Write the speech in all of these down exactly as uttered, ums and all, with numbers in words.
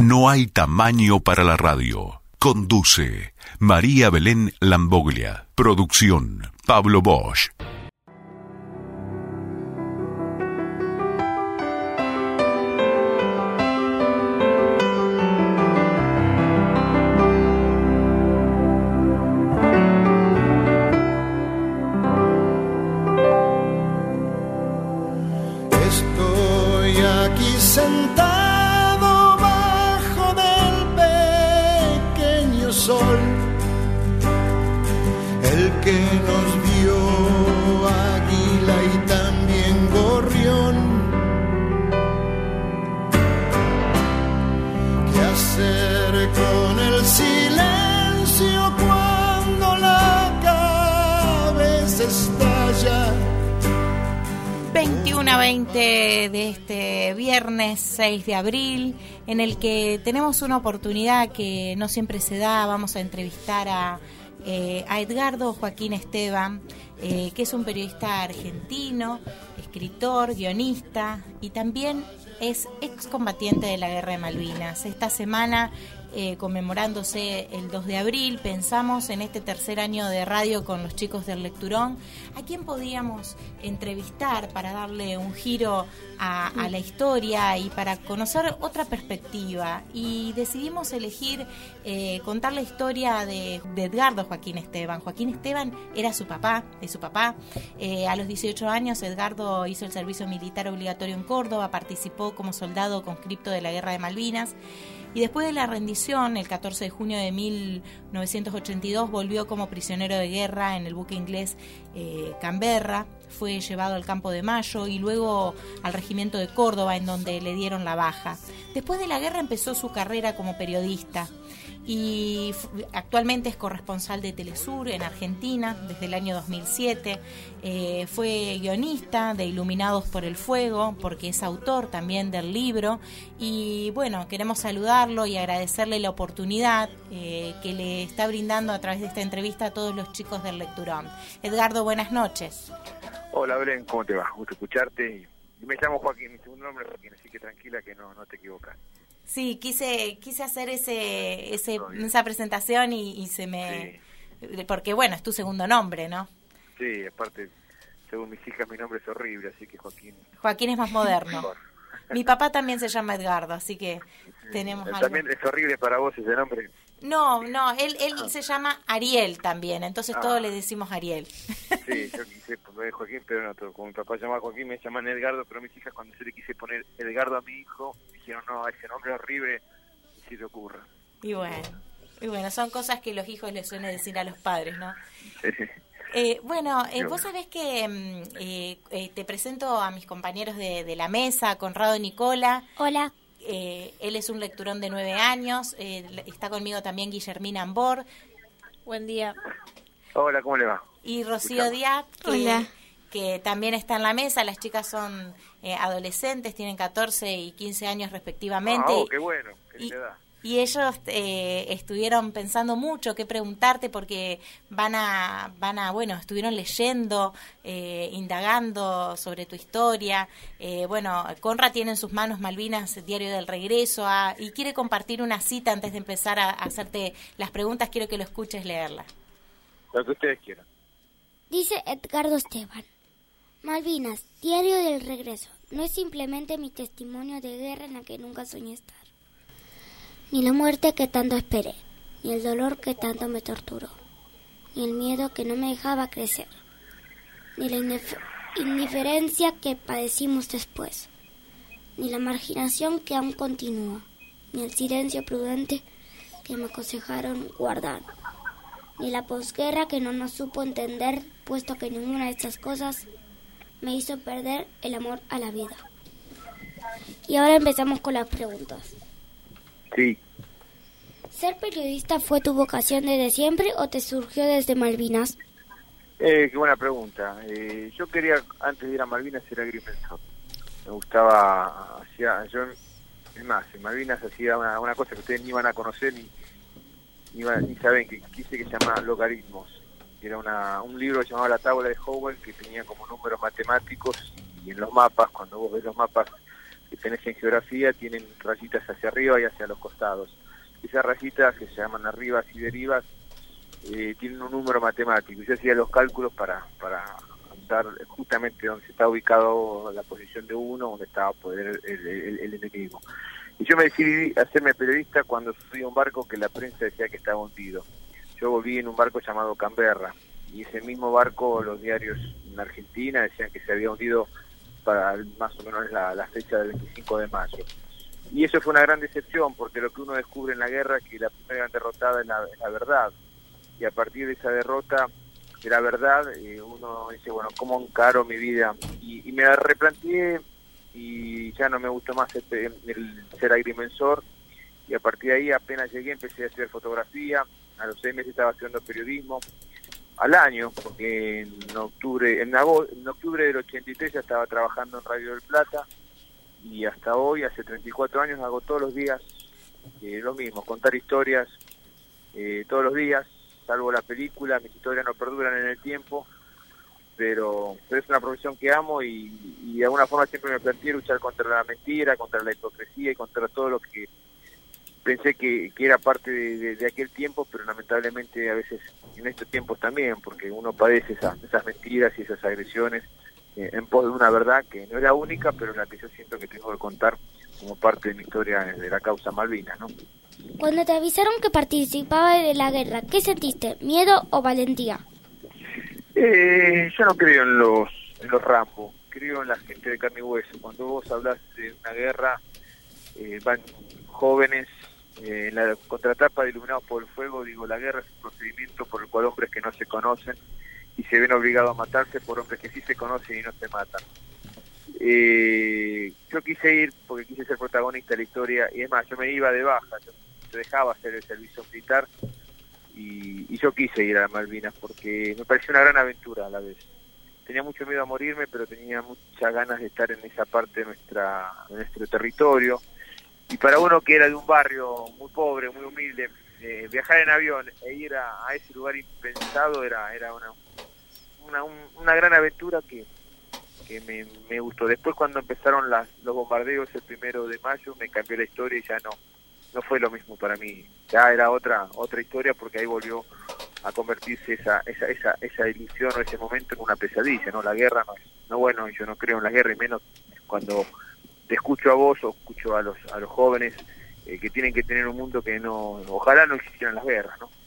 No hay tamaño para la radio. Conduce María Belén Lamboglia. Producción Pablo Bosch. Estoy aquí sentado bajo del pequeño sol, el que nos dio águila y también gorrión. ¿Qué hacer con el silencio cuando la cabeza estalla? veintiuno a veinte de este viernes seis de abril, en el que tenemos una oportunidad que no siempre se da. Vamos a entrevistar a, eh, a Edgardo Joaquín Esteban, eh, que es un periodista argentino, escritor, guionista y también es excombatiente de la Guerra de Malvinas. Esta semana, eh, conmemorándose el dos de abril, pensamos en este tercer año de radio con los chicos del Lecturón, a quién podíamos entrevistar para darle un giro a, a la historia y para conocer otra perspectiva. Y decidimos elegir eh, contar la historia de, de Edgardo Joaquín Esteban. Joaquín Esteban era su papá, de su papá. Eh, a los dieciocho años, Edgardo hizo el servicio militar obligatorio en Córdoba, participó como soldado conscripto de la Guerra de Malvinas. Y después de la rendición, el catorce de junio de mil novecientos ochenta y dos, volvió como prisionero de guerra en el buque inglés eh, Canberra. Fue llevado al campo de Mayo y luego al regimiento de Córdoba, en donde le dieron la baja. Después de la guerra empezó su carrera como periodista y actualmente es corresponsal de Telesur en Argentina desde el año dos mil siete. Eh, fue guionista de Iluminados por el Fuego, porque es autor también del libro. Y bueno, queremos saludarlo y agradecerle la oportunidad eh, que le está brindando a través de esta entrevista a todos los chicos del Lecturón. Edgardo, buenas noches. Hola Belén, ¿cómo te va? Gusto escucharte. Y me llamo Joaquín, mi segundo nombre es Joaquín, así que tranquila que no, no te equivocas. Sí, quise quise hacer ese, ese esa presentación y, y se me... Sí. Porque bueno, es tu segundo nombre, ¿no? Sí, aparte, según mis hijas, mi nombre es horrible, así que Joaquín... Joaquín es más moderno. Mi papá también se llama Edgardo, así que sí, tenemos algo. ¿También es horrible para vos ese nombre? No, no, él él ah. se llama Ariel también, entonces ah. todos le decimos Ariel. Sí, yo quise poner Joaquín, pero no, todo. Como mi papá se llama Joaquín, me llaman Edgardo, pero mis hijas, cuando yo le quise poner Edgardo a mi hijo, dijeron, no, ese nombre es horrible, si te ocurra. Y bueno, y bueno, son cosas que los hijos les suelen decir a los padres, ¿no? Sí. Eh, bueno, eh, vos sabés que eh, eh, te presento a mis compañeros de, de la mesa, Conrado Nicola. Hola. Eh, él es un lecturón de nueve años, eh, está conmigo también Guillermina Ambor. Buen día. Hola, ¿cómo le va? Y Rocío Díaz, que, Hola. que también está en la mesa. Las chicas son eh, adolescentes, tienen catorce y quince años respectivamente. Ah, oh, qué bueno, qué y, edad. Y ellos eh, estuvieron pensando mucho qué preguntarte porque van a, van a bueno, estuvieron leyendo, eh, indagando sobre tu historia. Eh, bueno, Conra tiene en sus manos Malvinas, Diario del Regreso, a, y quiere compartir una cita antes de empezar a, a hacerte las preguntas. Quiero que lo escuches leerla. Lo que ustedes quieran. Dice Edgardo Esteban: Malvinas, Diario del Regreso, no es simplemente mi testimonio de guerra en la que nunca soñé estar. Ni la muerte que tanto esperé, ni el dolor que tanto me torturó, ni el miedo que no me dejaba crecer, ni la indif- indiferencia que padecimos después, ni la marginación que aún continúa, ni el silencio prudente que me aconsejaron guardar, ni la posguerra que no nos supo entender, puesto que ninguna de estas cosas me hizo perder el amor a la vida. Y ahora empezamos con las preguntas. Sí. ¿Ser periodista fue tu vocación desde siempre o te surgió desde Malvinas? Eh, qué buena pregunta. Eh, yo quería, antes de ir a Malvinas, ser agrimensor. Me gustaba, hacía, yo, es más, en Malvinas hacía una, una cosa que ustedes ni iban a conocer ni, ni, iban, ni saben, que quise, que se llama logaritmos. Era una, un libro que se llamaba La Tabla de Howell, que tenía como números matemáticos, y en los mapas, cuando vos ves los mapas que tenés en geografía tienen rayitas hacia arriba y hacia los costados. Esas rayitas, que se llaman arribas y derivas, eh, tienen un número matemático. Yo hacía los cálculos para para dar justamente donde se está ubicado la posición de uno, donde estaba poder el, el, el enemigo. Y yo me decidí a hacerme periodista cuando subí a un barco que la prensa decía que estaba hundido. Yo volví en un barco llamado Canberra, y ese mismo barco los diarios en Argentina decían que se había hundido para más o menos la, la fecha del veinticinco de mayo. Y eso fue una gran decepción, porque lo que uno descubre en la guerra es que la primera gran derrotada es la, es la verdad. Y a partir de esa derrota de la verdad, eh, uno dice, bueno, ¿cómo encaro mi vida? Y, y me replanteé, y ya no me gustó más el, el ser agrimensor, y a partir de ahí apenas llegué empecé a hacer fotografía. A los seis meses estaba estudiando periodismo. Al año, porque en octubre en, agosto, en octubre del ochenta y tres ya estaba trabajando en Radio del Plata, y hasta hoy, hace treinta y cuatro años, hago todos los días eh, lo mismo, contar historias eh, todos los días, salvo la película. Mis historias no perduran en el tiempo, pero, pero es una profesión que amo, y, y de alguna forma siempre me planteé luchar contra la mentira, contra la hipocresía y contra todo lo que pensé que, que era parte de, de, de aquel tiempo, pero lamentablemente a veces en estos tiempos también, porque uno padece esas, esas mentiras y esas agresiones eh, en pos de una verdad que no es la única, pero la que yo siento que tengo que contar como parte de mi historia de la causa Malvinas, ¿no? Cuando te avisaron que participaba de la guerra, ¿qué sentiste? ¿Miedo o valentía? Eh, yo no creo en los, en los Rambo, creo en la gente de carne y hueso. Cuando vos hablas de una guerra, eh, van jóvenes. Eh, en la contratapa de Iluminados por el Fuego, digo, la guerra es un procedimiento por el cual hombres que no se conocen y se ven obligados a matarse por hombres que sí se conocen y no se matan. Eh, yo quise ir porque quise ser protagonista de la historia, y es más, yo me iba de baja, yo, yo dejaba hacer el servicio militar, y, y yo quise ir a Malvinas porque me pareció una gran aventura a la vez. Tenía mucho miedo a morirme, pero tenía muchas ganas de estar en esa parte de, nuestra, de nuestro territorio. Y para uno que era de un barrio muy pobre, muy humilde, eh, viajar en avión e ir a, a ese lugar impensado era era una una, un, una gran aventura que, que me, me gustó. Después, cuando empezaron las, los bombardeos el primero de mayo, me cambió la historia y ya no no fue lo mismo para mí. Ya era otra otra historia, porque ahí volvió a convertirse esa esa esa esa ilusión o ese momento en una pesadilla, ¿no? La guerra no es, no bueno, yo no creo en la guerra, y menos cuando te escucho a vos o escucho a los a los jóvenes eh, que tienen que tener un mundo que no, ojalá no existieran las guerras, ¿no?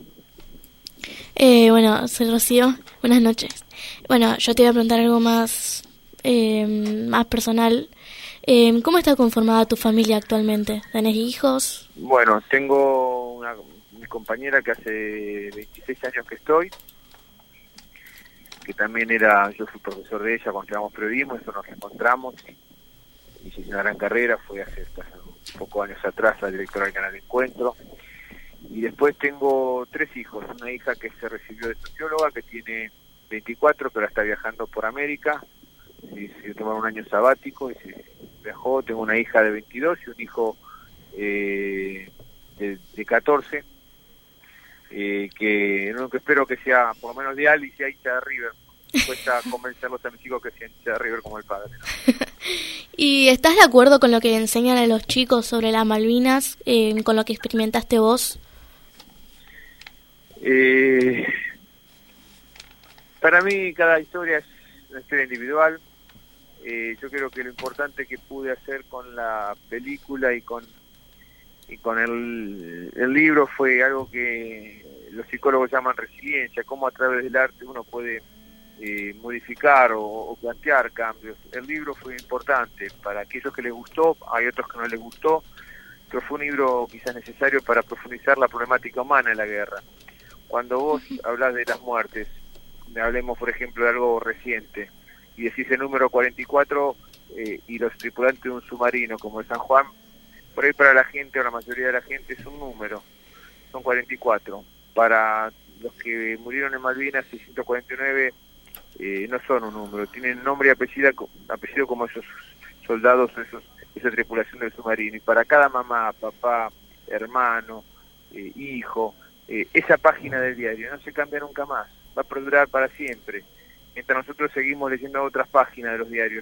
Eh, bueno, soy Rocío, buenas noches. Bueno, yo te voy a preguntar algo más eh, más personal. Eh, ¿Cómo está conformada tu familia actualmente? ¿Tenés hijos? Bueno, tengo una mi compañera que hace veintiséis años que estoy, que también era, yo fui profesor de ella cuando estudiamos periodismo, eso nos reencontramos, y hice una gran carrera, fue hace, hace pocos años atrás la directora del canal de Encuentro. Y después tengo tres hijos, una hija que se recibió de socióloga, que tiene veinticuatro, pero está viajando por América, y se tomó un año sabático y se viajó. Tengo una hija de veintidós y un hijo eh, de, de catorce, eh, que lo que espero que sea por lo menos de Ali y sea hincha de River. Cuesta convencerlos a mis hijos que sean hincha de River como el padre, ¿no? ¿Y estás de acuerdo con lo que enseñan a los chicos sobre las Malvinas, eh, con lo que experimentaste vos? Eh, para mí cada historia es una historia individual. Eh, yo creo que lo importante que pude hacer con la película y con y con el, el libro fue algo que los psicólogos llaman resiliencia, cómo a través del arte uno puede eh, modificar o, o plantear cambios. El libro fue importante para aquellos que les gustó, hay otros que no les gustó, pero fue un libro quizás necesario para profundizar la problemática humana en la guerra. Cuando vos hablas de las muertes, hablemos por ejemplo de algo reciente, y decís el número cuarenta y cuatro eh, y los tripulantes de un submarino como el San Juan, por ahí para la gente o la mayoría de la gente es un número, son cuarenta y cuatro. Para los que murieron en Malvinas, seiscientos cuarenta y nueve eh, no son un número, tienen nombre y apellido, apellido como esos soldados, esos esa tripulación del submarino. Y para cada mamá, papá, hermano, eh, hijo, eh, esa página del diario no se cambia nunca más, va a perdurar para siempre. Mientras nosotros seguimos leyendo otras páginas de los diarios,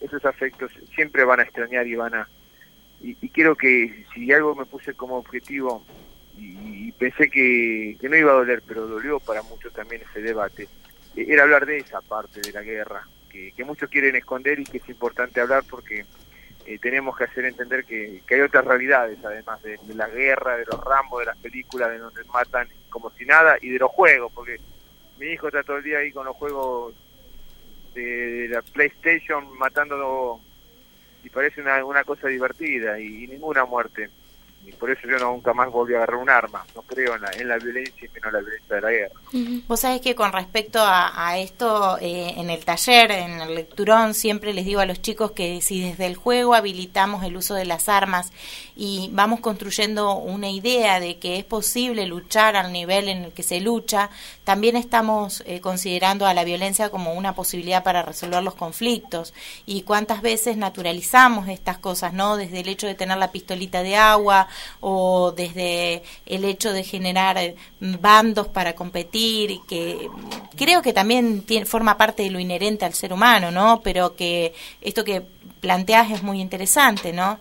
esos afectos siempre van a extrañar y van a... Y, y quiero que, si algo me puse como objetivo, y, y pensé que, que no iba a doler, pero dolió para muchos también ese debate, eh, era hablar de esa parte de la guerra, que, que muchos quieren esconder y que es importante hablar porque eh, tenemos que hacer entender que, que hay otras realidades, además de, de la guerra, de los Rambos, de las películas, de donde matan como si nada, y de los juegos, porque mi hijo está todo el día ahí con los juegos de, de la PlayStation matando, y parece una, una cosa divertida, y, y ninguna muerte. Y por eso yo no, nunca más volví a agarrar un arma. No creo en la, en la violencia y menos en la violencia de la guerra. Vos sabés que con respecto a, a esto, eh, en el taller, en el lecturón, siempre les digo a los chicos que si desde el juego habilitamos el uso de las armas y vamos construyendo una idea de que es posible luchar al nivel en el que se lucha, también estamos eh, considerando a la violencia como una posibilidad para resolver los conflictos. Y cuántas veces naturalizamos estas cosas, ¿no? Desde el hecho de tener la pistolita de agua, o desde el hecho de generar bandos para competir, que creo que también tiene, forma parte de lo inherente al ser humano, ¿no? Pero que esto que planteas es muy interesante, ¿no?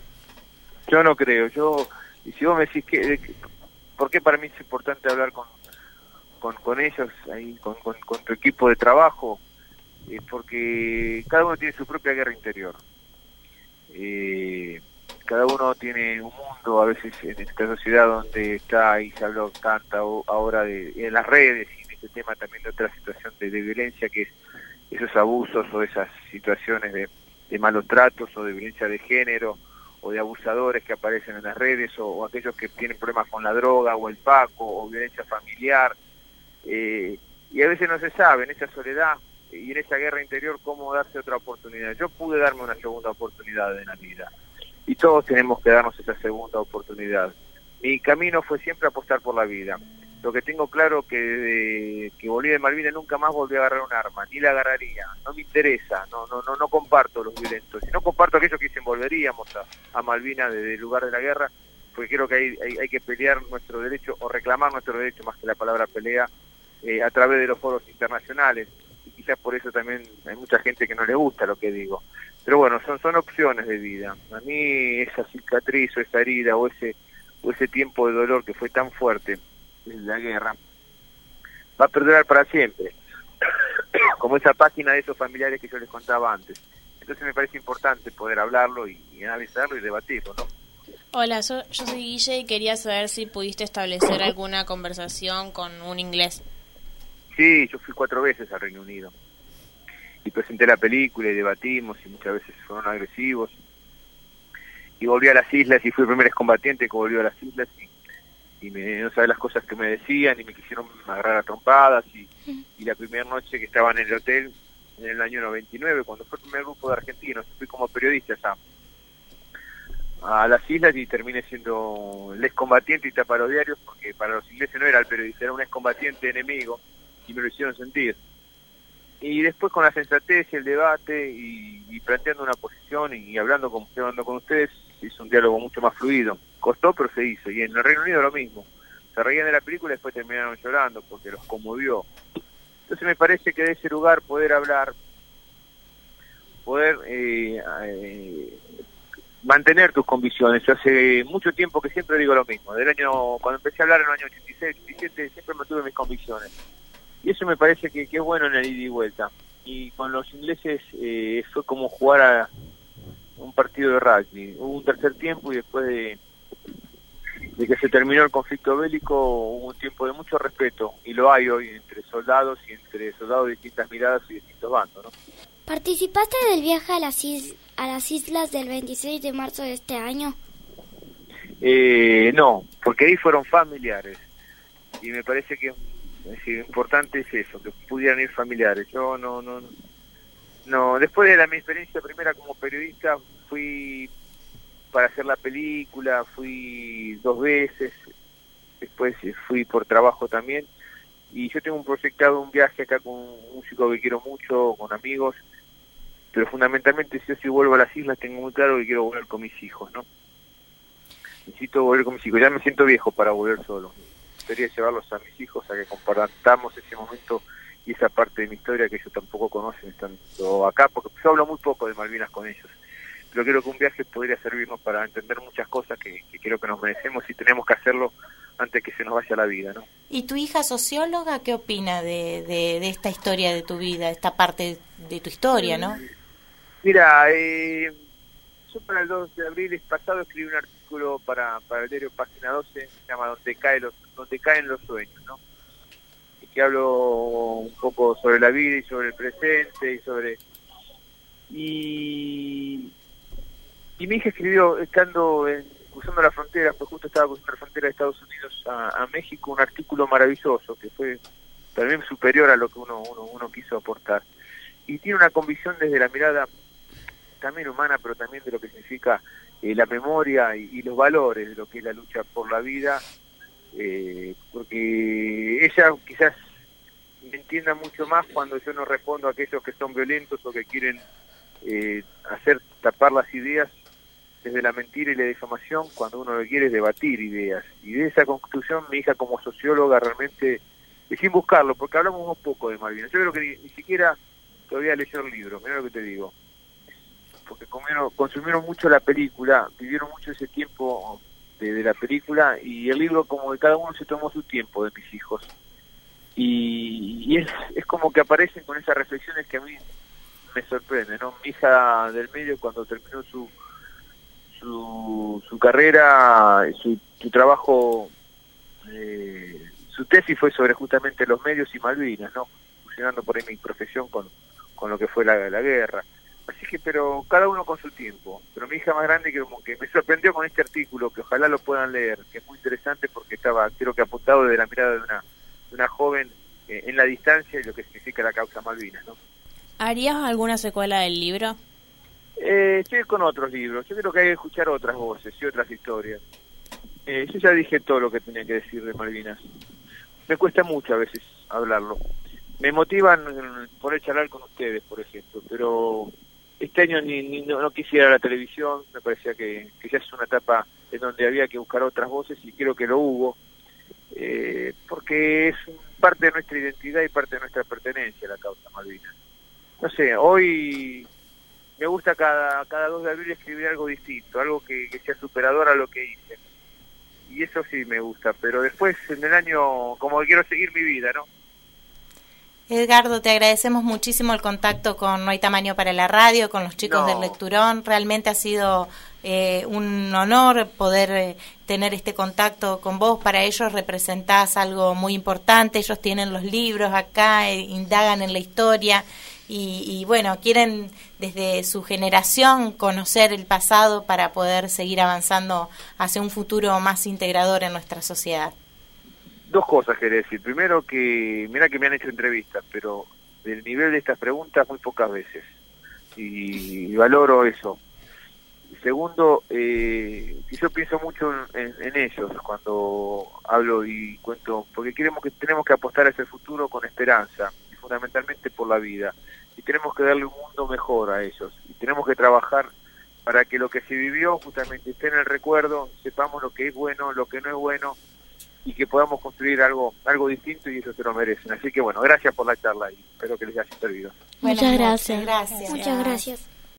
Yo no creo, yo, y si vos me decís que, ¿por qué para mí es importante hablar con con, con ellos, ahí, con, con, con tu equipo de trabajo? Eh, porque cada uno tiene su propia guerra interior. Eh... Cada uno tiene un mundo, a veces en esta sociedad donde está, y se habló tanta ahora de, en las redes, y en este tema también de otra situación de, de violencia, que es esos abusos o esas situaciones de, de malos tratos o de violencia de género o de abusadores que aparecen en las redes, o, o aquellos que tienen problemas con la droga o el paco o violencia familiar. Eh, y a veces no se sabe en esa soledad y en esa guerra interior cómo darse otra oportunidad. Yo pude darme una segunda oportunidad en la vida. Y todos tenemos que darnos esa segunda oportunidad. Mi camino fue siempre apostar por la vida. Lo que tengo claro que desde que volví de Malvinas nunca más volví a agarrar un arma, ni la agarraría. No me interesa, no no no no comparto los violentos. Y no comparto aquellos que dicen volveríamos a, a Malvinas desde el lugar de la guerra, porque creo que hay, hay, hay que pelear nuestro derecho, o reclamar nuestro derecho, más que la palabra pelea, eh, a través de los foros internacionales. Y quizás por eso también hay mucha gente que no le gusta lo que digo. Pero bueno, son son opciones de vida. A mí esa cicatriz o esa herida o ese o ese tiempo de dolor que fue tan fuerte en la guerra va a perdurar para siempre, como esa página de esos familiares que yo les contaba antes. Entonces me parece importante poder hablarlo y, y analizarlo y debatirlo, ¿no? Hola, yo, yo soy Guille y quería saber si pudiste establecer alguna conversación con un inglés. Sí, yo fui cuatro veces al Reino Unido y presenté la película y debatimos, y muchas veces fueron agresivos, y volví a las islas y fui el primer excombatiente que volvió a las islas, y, y me, no sabes las cosas que me decían y me quisieron agarrar a trompadas, y, y la primera noche que estaban en el hotel en el año noventa y nueve, cuando fue el primer grupo de argentinos, fui como periodista ya a las islas y terminé siendo el excombatiente y taparodiarios, porque para los ingleses no era el periodista, era un excombatiente enemigo, y me lo hicieron sentir. Y después con la sensatez y el debate y, y planteando una posición y, y hablando como estoy hablando con ustedes, hizo un diálogo mucho más fluido. Costó, pero se hizo. Y en el Reino Unido lo mismo. Se reían de la película y después terminaron llorando porque los conmovió. Entonces me parece que de ese lugar poder hablar, poder eh, eh, mantener tus convicciones. Yo hace mucho tiempo que siempre digo lo mismo. Del año, cuando empecé a hablar en el año ochenta y seis, ochenta y siete, siempre mantuve mis convicciones. Y eso me parece que, que es bueno en el ida y vuelta. Y con los ingleses eh, fue como jugar a un partido de rugby. Hubo un tercer tiempo y después de, de que se terminó el conflicto bélico hubo un tiempo de mucho respeto. Y lo hay hoy entre soldados y entre soldados de distintas miradas y distintos bandos, ¿no? ¿Participaste del viaje a las, is a las islas del veintiséis de marzo de este año? Eh, no, porque ahí fueron familiares. Y me parece que... Es decir, importante es eso, que pudieran ir familiares. Yo no, no, no. Después de la mi experiencia primera como periodista, fui para hacer la película, fui dos veces, después fui por trabajo también, y yo tengo un proyectado un viaje acá con un músico que quiero mucho, con amigos, pero fundamentalmente si yo si vuelvo a las islas tengo muy claro que quiero volver con mis hijos, ¿no? Necesito volver con mis hijos, ya me siento viejo para volver solo. Quería llevarlos a mis hijos a que compartamos ese momento y esa parte de mi historia que ellos tampoco conocen estando acá, porque yo hablo muy poco de Malvinas con ellos, pero creo que un viaje podría servirnos para entender muchas cosas que, que creo que nos merecemos y tenemos que hacerlo antes que se nos vaya la vida, ¿no? ¿Y tu hija socióloga qué opina de, de, de esta historia de tu vida, esta parte de tu historia, no? Mira, eh, yo para el dos de abril pasado escribí un artículo para, para el diario Página doce, se llama Donde, cae los, donde caen los sueños, ¿no? Y que hablo un poco sobre la vida y sobre el presente y sobre... Y, y mi hija escribió, estando en, cruzando la frontera, pues justo estaba cruzando la frontera de Estados Unidos a, a México, un artículo maravilloso que fue también superior a lo que uno, uno, uno quiso aportar. Y tiene una convicción desde la mirada también humana, pero también de lo que significa eh, la memoria y, y los valores de lo que es la lucha por la vida, eh, porque ella quizás me entienda mucho más cuando yo no respondo a aquellos que son violentos o que quieren eh, hacer tapar las ideas desde la mentira y la difamación, cuando uno lo que quiere es debatir ideas. Y de esa conclusión mi hija como socióloga realmente, y sin buscarlo, porque hablamos un poco de Malvinas, yo creo que ni, ni siquiera todavía leyó el libro, mira lo que te digo, porque comieron, consumieron mucho la película, vivieron mucho ese tiempo de, de la película, y el libro como que cada uno se tomó su tiempo de mis hijos, y, y es, es como que aparecen con esas reflexiones que a mí me sorprenden, ¿no? Mi hija del medio, cuando terminó su su, su carrera, su, su trabajo, eh, su tesis fue sobre justamente los medios y Malvinas, ¿no? Fusionando por ahí mi profesión con, con lo que fue la, la guerra. Así que, pero cada uno con su tiempo. Pero mi hija más grande que como que me sorprendió con este artículo, que ojalá lo puedan leer, que es muy interesante porque estaba, creo que apuntado desde la mirada de una, de una joven eh, en la distancia y lo que significa la causa Malvinas, ¿no? ¿Harías alguna secuela del libro? Eh, estoy con otros libros. Yo creo que hay que escuchar otras voces y otras historias. Eh, yo ya dije todo lo que tenía que decir de Malvinas. Me cuesta mucho a veces hablarlo. Me motivan poder charlar con ustedes, por ejemplo, pero este año ni, ni no, no quisiera la televisión. Me parecía que, que ya es una etapa en donde había que buscar otras voces y creo que lo hubo, eh, porque es parte de nuestra identidad y parte de nuestra pertenencia a la causa Malvinas. No sé, hoy me gusta cada cada dos de abril escribir algo distinto, algo que, que sea superador a lo que hice. Y eso sí me gusta, pero después en el año como que quiero seguir mi vida, ¿no? Edgardo, te agradecemos muchísimo el contacto con No hay tamaño para la radio, con los chicos no. del Lecturón. Realmente ha sido eh, un honor poder eh, tener este contacto con vos. Para ellos representás algo muy importante. Ellos tienen los libros acá, eh, indagan en la historia y, y bueno, quieren desde su generación conocer el pasado para poder seguir avanzando hacia un futuro más integrador en nuestra sociedad. Dos cosas quería decir. Primero que, mira que me han hecho entrevistas, pero del nivel de estas preguntas muy pocas veces. Y, y valoro eso. Y segundo, eh, que yo pienso mucho en, en ellos cuando hablo y cuento, porque queremos que tenemos que apostar a ese futuro con esperanza, y fundamentalmente por la vida. Y tenemos que darle un mundo mejor a ellos. Y tenemos que trabajar para que lo que se vivió justamente esté en el recuerdo, sepamos lo que es bueno, lo que no es bueno, y que podamos construir algo algo distinto y ellos se lo merecen. Así que bueno, gracias por la charla y espero que les haya servido. Muchas gracias. Gracias. Muchas gracias.